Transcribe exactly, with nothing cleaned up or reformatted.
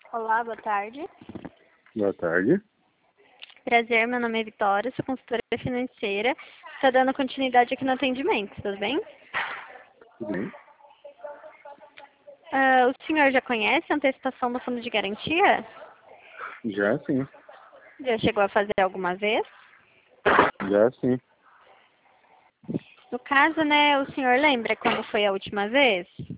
Olá, boa tarde. Boa tarde. Prazer, meu nome é Vitória, sou consultora financeira. Está dando continuidade aqui no atendimento, tudo bem? Tudo bem? Ah, o senhor já conhece a antecipação do fundo de garantia? Já sim. Já chegou a fazer alguma vez? Já sim. No caso, né, o senhor lembra quando foi a última vez?